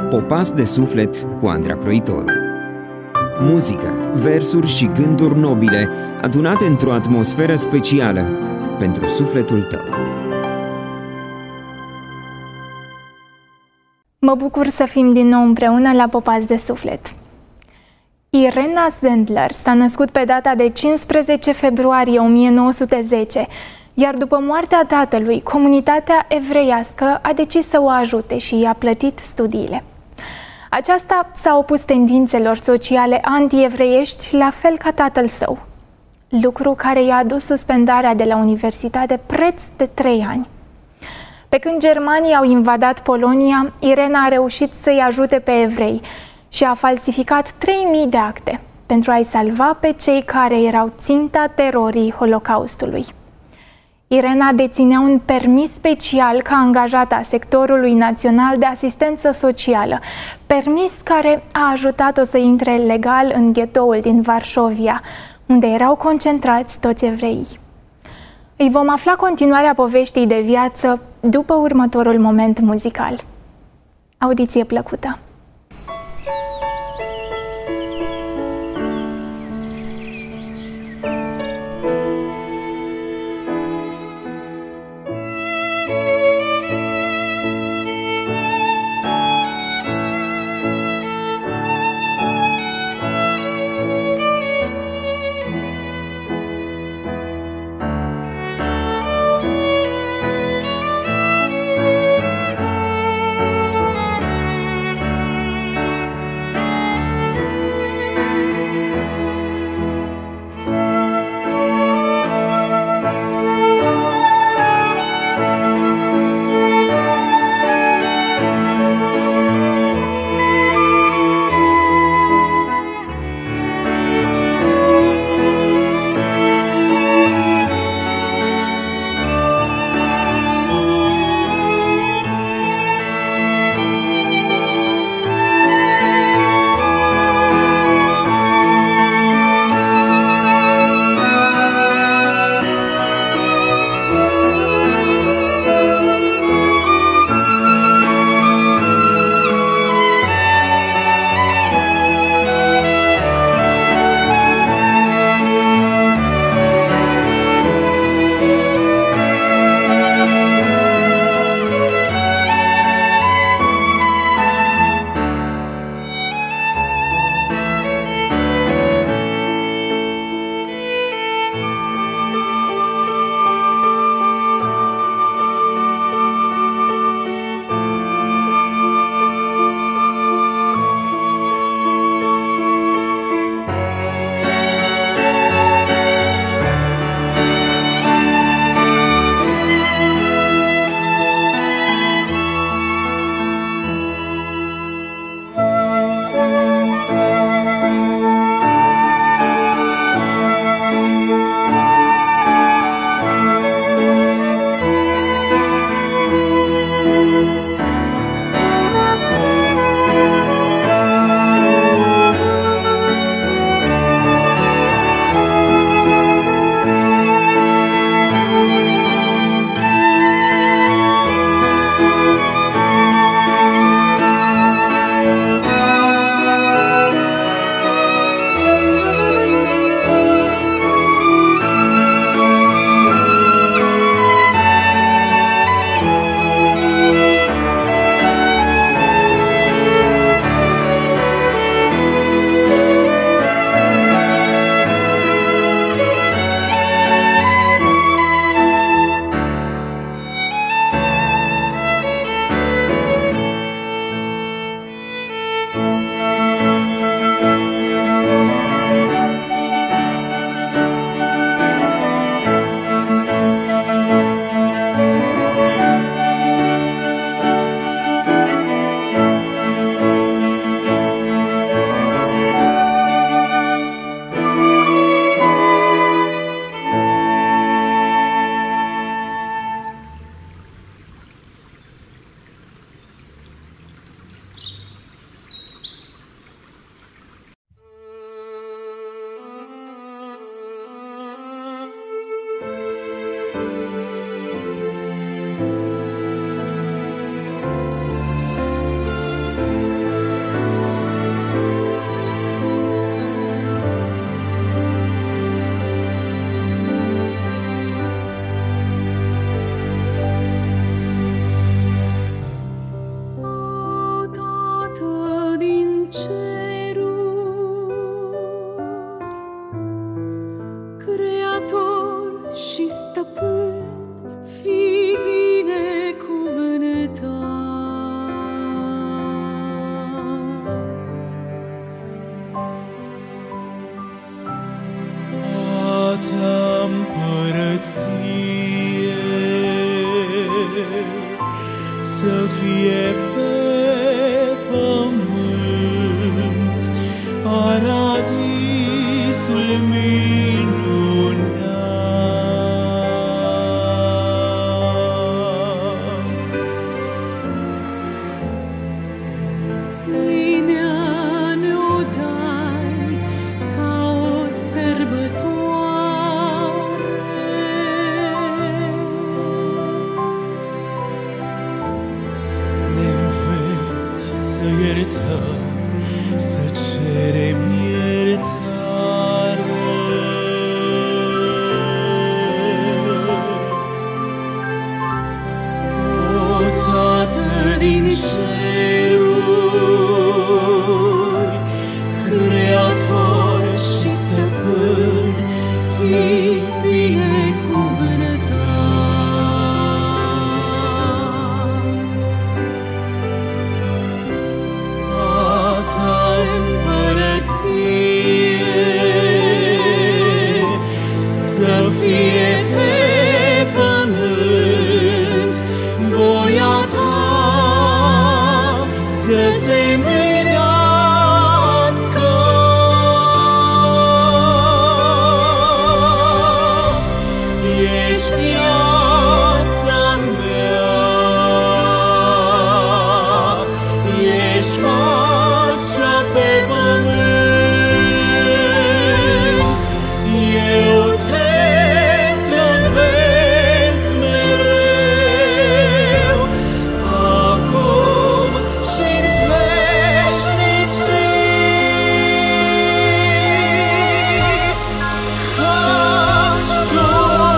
Popas de suflet cu Andra Croitoru. Muzică, versuri și gânduri nobile adunate într-o atmosferă specială pentru sufletul tău. Mă bucur să fim din nou împreună la Popas de suflet. Irena Zendler s-a născut pe data de 15 februarie 1910, iar după moartea tatălui, comunitatea evreiască a decis să o ajute și i-a plătit studiile. Aceasta s-a opus tendințelor sociale anti-evreiești, la fel ca tatăl său, lucru care i-a adus suspendarea de la universitate preț de 3 ani. Pe când germanii au invadat Polonia, Irena a reușit să-i ajute pe evrei și a falsificat 3000 de acte pentru a-i salva pe cei care erau ținta terorii Holocaustului. Irena deținea un permis special ca angajată a sectorului național de asistență socială, permis care a ajutat-o să intre legal în ghetoul din Varșovia, unde erau concentrați toți evreii. Îi vom afla continuarea poveștii de viață după următorul moment muzical. Audiție plăcută! dai ca o sărbătoare. Ne înveți să iertăm, să cerem iertare. O Tată din ceruri, Creator și Stăpân, fii binecuvântat. A Ta împărăție să fie pe pământ, voia Ta să se împlinească. Ești viața mea, ești pacea pe pământ. Eu Te slăvesc mereu, acum și-n veșnicii. Căci Tu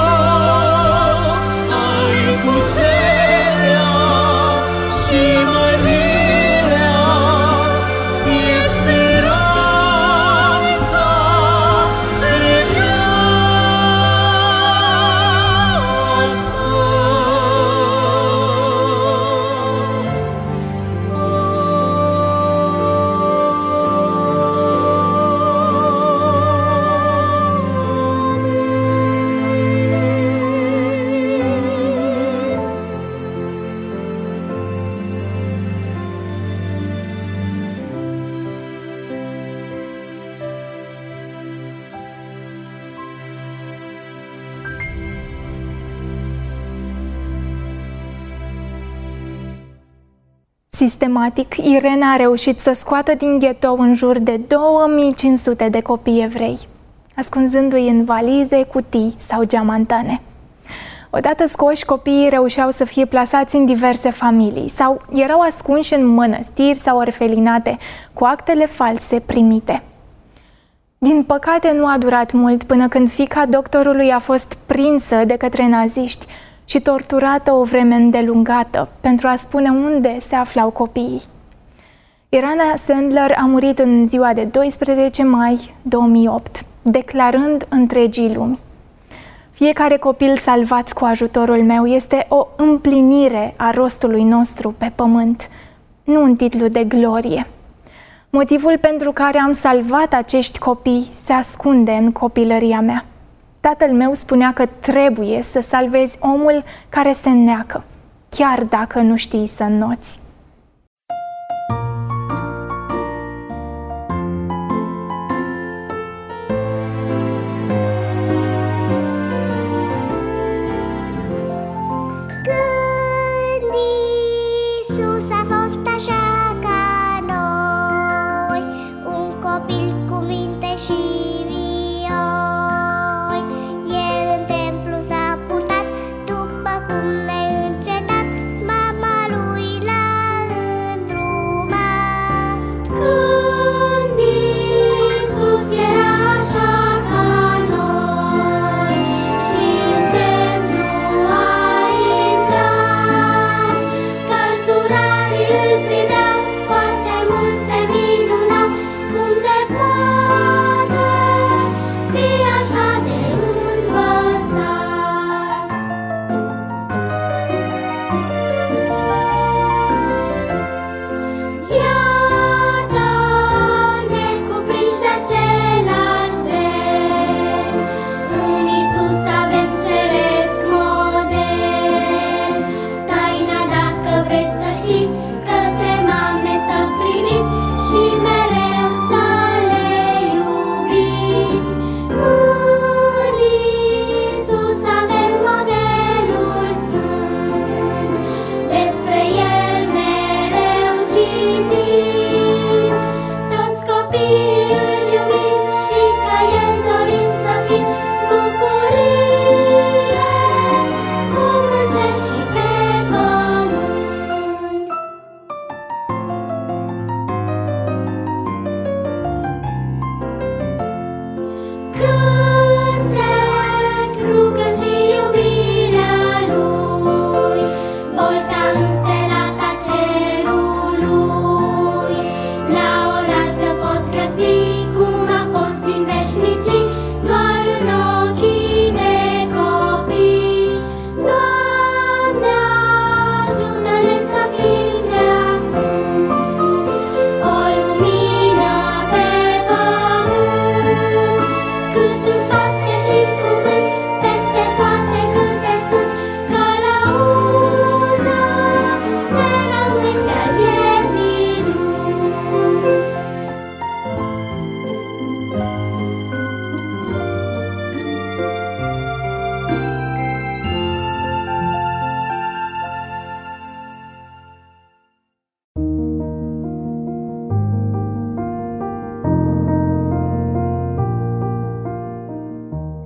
ai puterea și mărirea, ești speranța de Sistematic, Irena a reușit să scoată din ghetou în jur de 2500 de copii evrei, ascunzându-i în valize, cutii sau geamantane. Odată scoși, copiii reușeau să fie plasați în diverse familii sau erau ascunși în mănăstiri sau orfelinate cu actele false primite. Din păcate, nu a durat mult până când fiica doctorului a fost prinsă de către naziști și torturată o vreme îndelungată pentru a spune unde se aflau copiii. Irena Sandler a murit în ziua de 12 mai 2008, declarând întregii lumi: fiecare copil salvat cu ajutorul meu este o împlinire a rostului nostru pe pământ, nu un titlu de glorie. Motivul pentru care am salvat acești copii se ascunde în copilăria mea. Tatăl meu spunea că trebuie să salvezi omul care se înneacă, chiar dacă nu știi să înnoți. Când Iisus a fost așa ca noi, un copil cu minte și vioi, El în templu s-a purtat după cum neîncetat, mama lui l-a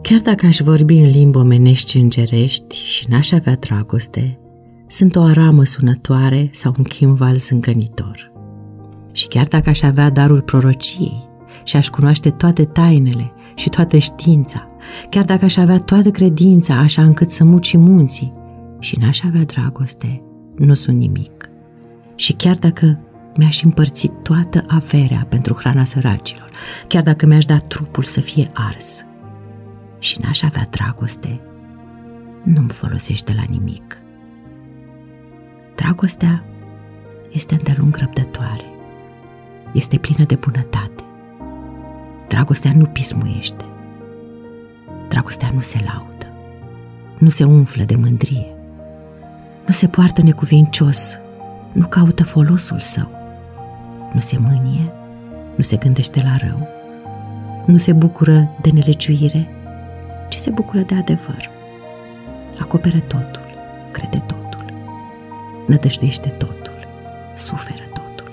Chiar dacă aș vorbi în limbi omenești îngerești și n-aș avea dragoste, sunt o aramă sunătoare sau un chimval zângănitor. Și chiar dacă aș avea darul prorociei și aș cunoaște toate tainele și toată știința, chiar dacă aș avea toată credința așa încât să muci munții și n-aș avea dragoste, nu sunt nimic. Și chiar dacă mi-aș împărți toată averea pentru hrana săracilor, chiar dacă mi-aș da trupul să fie ars și n-aș avea dragoste, nu-mi folosește la nimic. Dragostea este îndelung răbdătoare, este plină de bunătate. Dragostea nu pismuiește, dragostea nu se laudă, nu se umflă de mândrie, nu se poartă necuvincios, nu caută folosul său, nu se mânie, nu se gândește la rău, nu se bucură de nelegiuire, ci se bucură de adevăr. Acoperă totul, crede totul, nădăjduiește totul, suferă totul.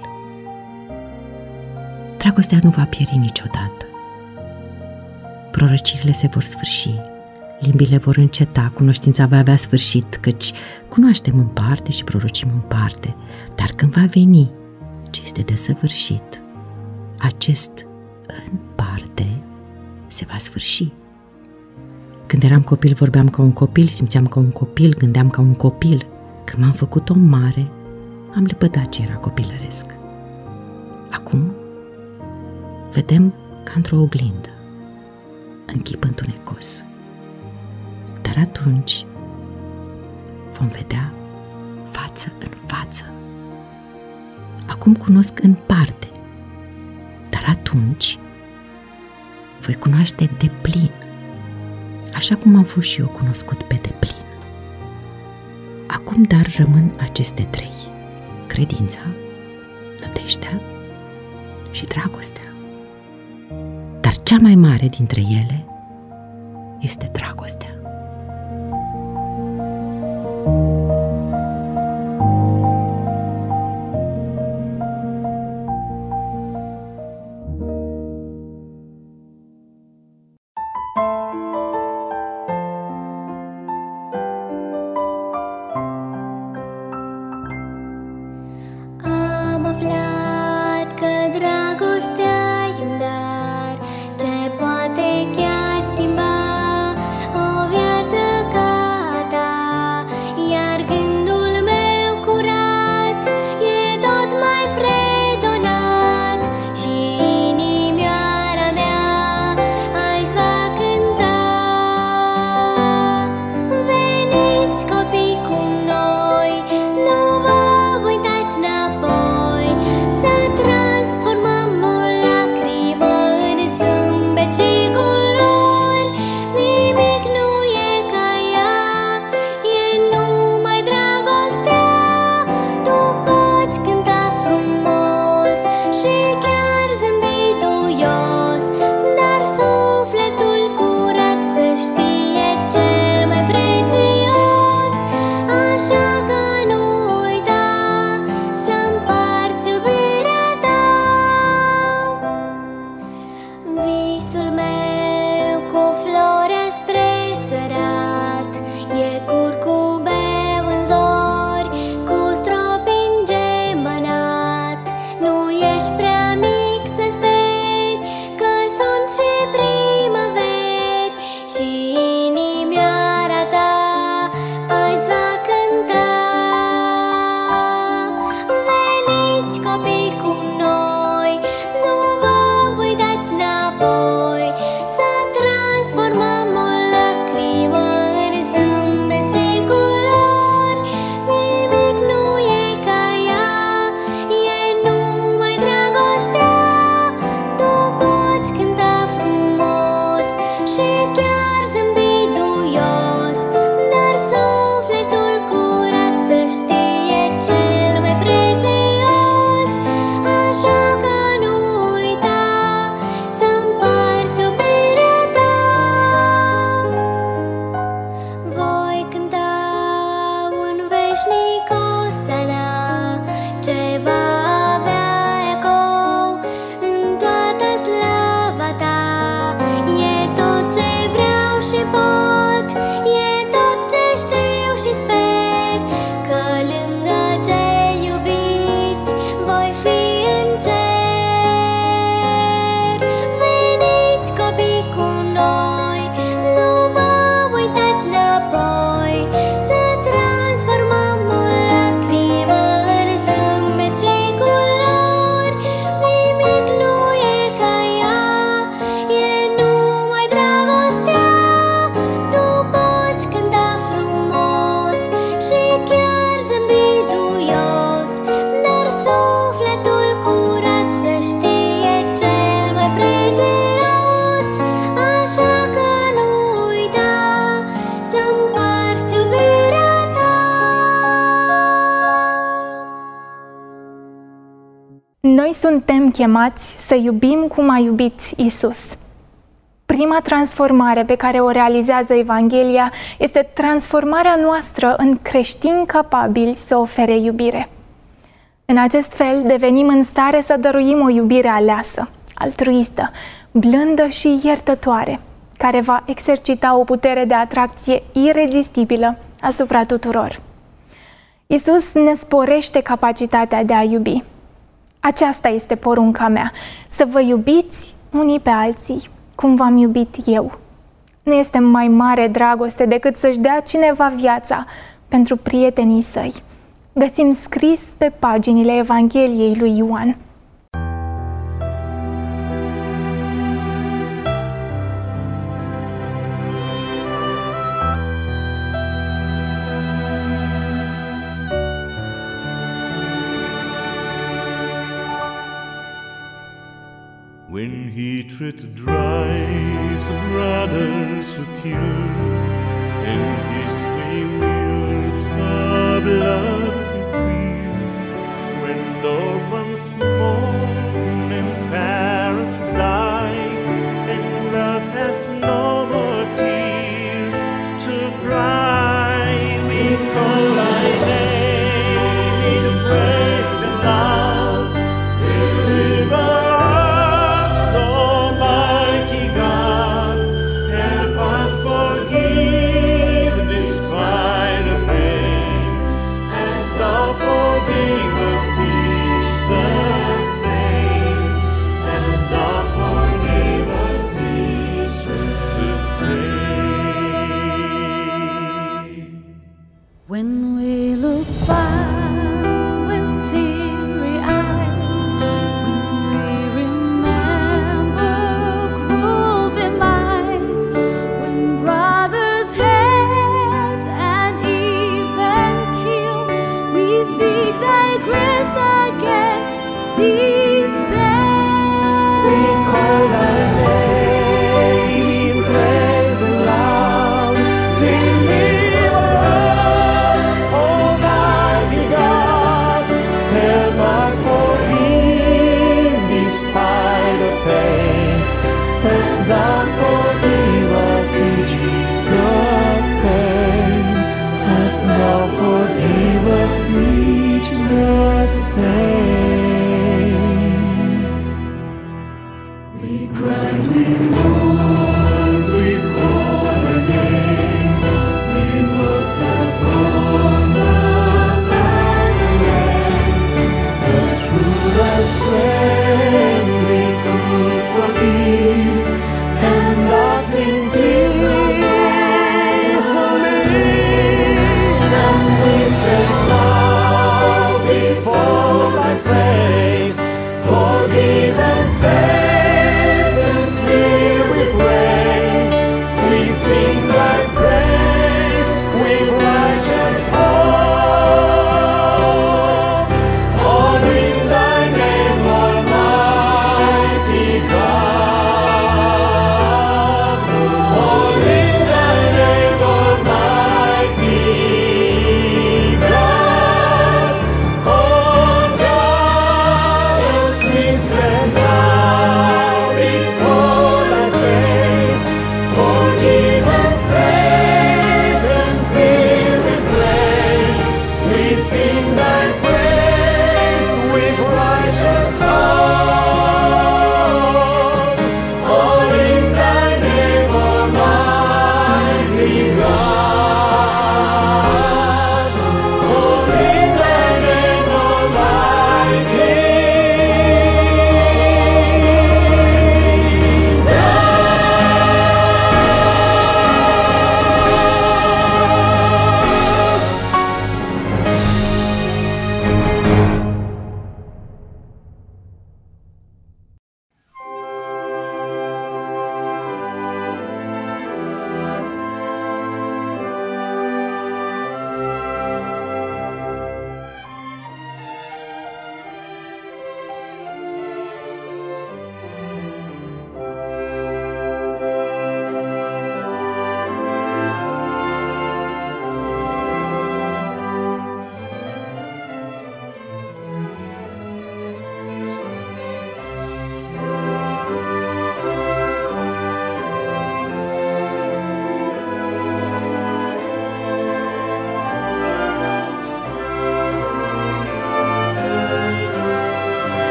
Dragostea nu va pieri niciodată. Prorociile se vor sfârși, limbile vor înceta, cunoștința va avea sfârșit, căci cunoaștem în parte și prorocim în parte, dar când va veni ce este desăvârșit, acest în parte se va sfârși. Când eram copil vorbeam ca un copil, simțeam ca un copil, gândeam ca un copil. Când m-am făcut om mare, am lepădat ce era copilăresc. Acum vedem ca într-o oglindă, în chip întunecos. Dar atunci vom vedea față în față. Acum cunosc în parte, dar atunci voi cunoaște deplin, așa cum am fost și eu cunoscut pe deplin. Acum dar rămân aceste trei: credința, nădejdea și dragostea. Dar cea mai mare dintre ele este dragostea. Am aflat că dragostea e un dar ce poate chiar schimba o viață ca a ta, iar gândul meu curat e tot mai fredonat și inimioara mea azi va cânta. Veniți copii cu noi, nu vă uitați înapoi, să transformăm o lacrimă în zâmbet și culori. Nimic nu e ca ea, e numai dragostea. Tu poți cânta frumos și chiar zâmbi duios, dar sufletul curat să știe cel mai prețios. Așa că nu uita să împarți iubirea ta. Visul meu cu flori spre sărat e curcubeu în zori, cu stropi îngemănat. Nu ești prea mic să speri că sunt și primăveri și inimioara ta azi va cânta. Veniți copii cu noi, nu vă uitați înapoi, să transformăm o lacrimă în zâmbet și culori. Nimic nu e ca ea, e numai dragostea. Tu poți cânta frumos și chiar zâmbi duios, dar sufletul curat să știe cel mai prețios. Așa că nu uita să împarți iubirea ta. Voi cânta un veșnic osana ce va avea ecou în toată slava ta. E tot ce vreau și Noi suntem chemați să iubim cum a iubit Isus. Prima transformare pe care o realizează Evanghelia este transformarea noastră în creștini capabili să ofere iubire. În acest fel devenim în stare să dăruim o iubire aleasă, altruistă, blândă și iertătoare, care va exercita o putere de atracție irezistibilă asupra tuturor. Isus ne sporește capacitatea de a iubi. Aceasta este porunca mea, să vă iubiți unii pe alții, cum v-am iubit eu. Nu este mai mare dragoste decât să-și dea cineva viața pentru prietenii săi. Găsim scris pe paginile Evangheliei lui Ioan. When hatred drives brothers to kill, and history wields her blood between, when orphans mourn and parents die, and love has no more tears to cry, we call thy name in praise and love, deliver. Almighty God, help us forgive.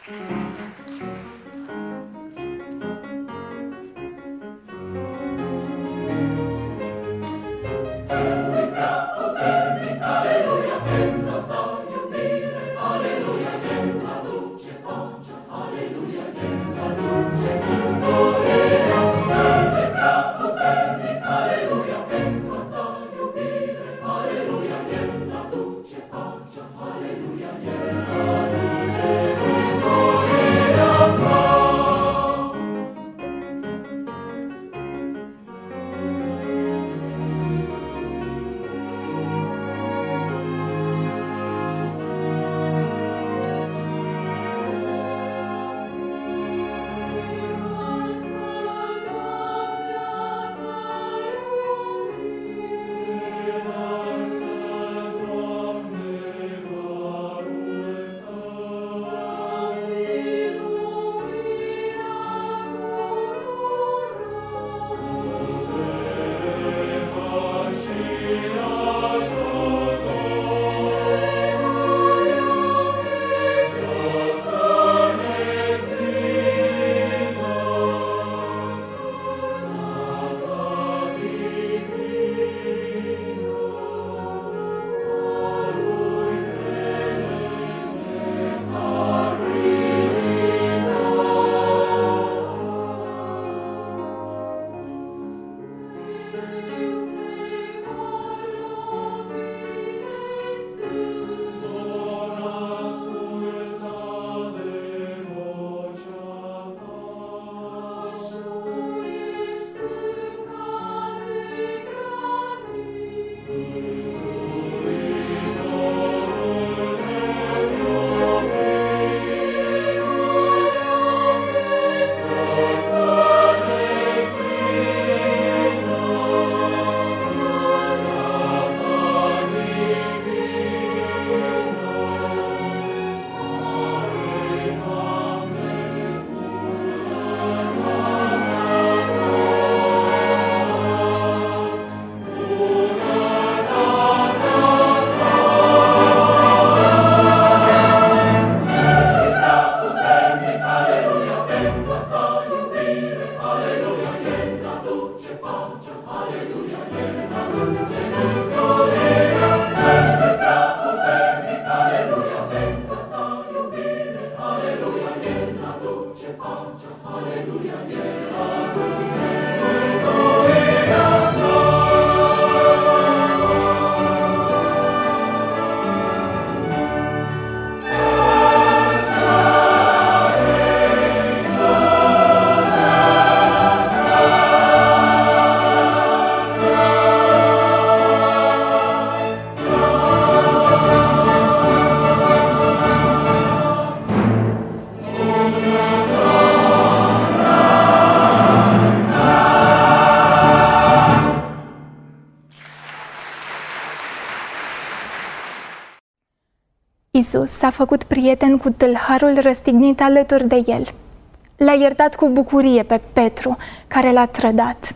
Isus s-a făcut prieten cu tâlharul răstignit alături de el. L-a iertat cu bucurie pe Petru, care l-a trădat.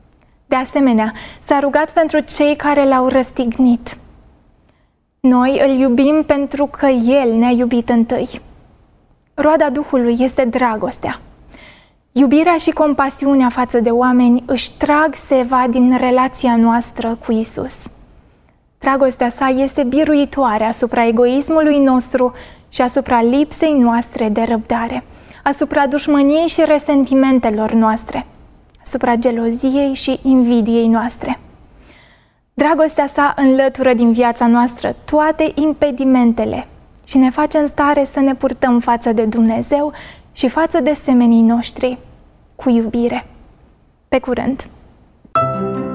De asemenea, s-a rugat pentru cei care l-au răstignit. Noi îl iubim pentru că El ne-a iubit întâi. Roada Duhului este dragostea. Iubirea și compasiunea față de oameni își trag seva din relația noastră cu Isus. Dragostea sa este biruitoare asupra egoismului nostru și asupra lipsei noastre de răbdare, asupra dușmăniei și resentimentelor noastre, asupra geloziei și invidiei noastre. Dragostea sa înlătură din viața noastră toate impedimentele și ne face în stare să ne purtăm față de Dumnezeu și față de semenii noștri cu iubire. Pe curând!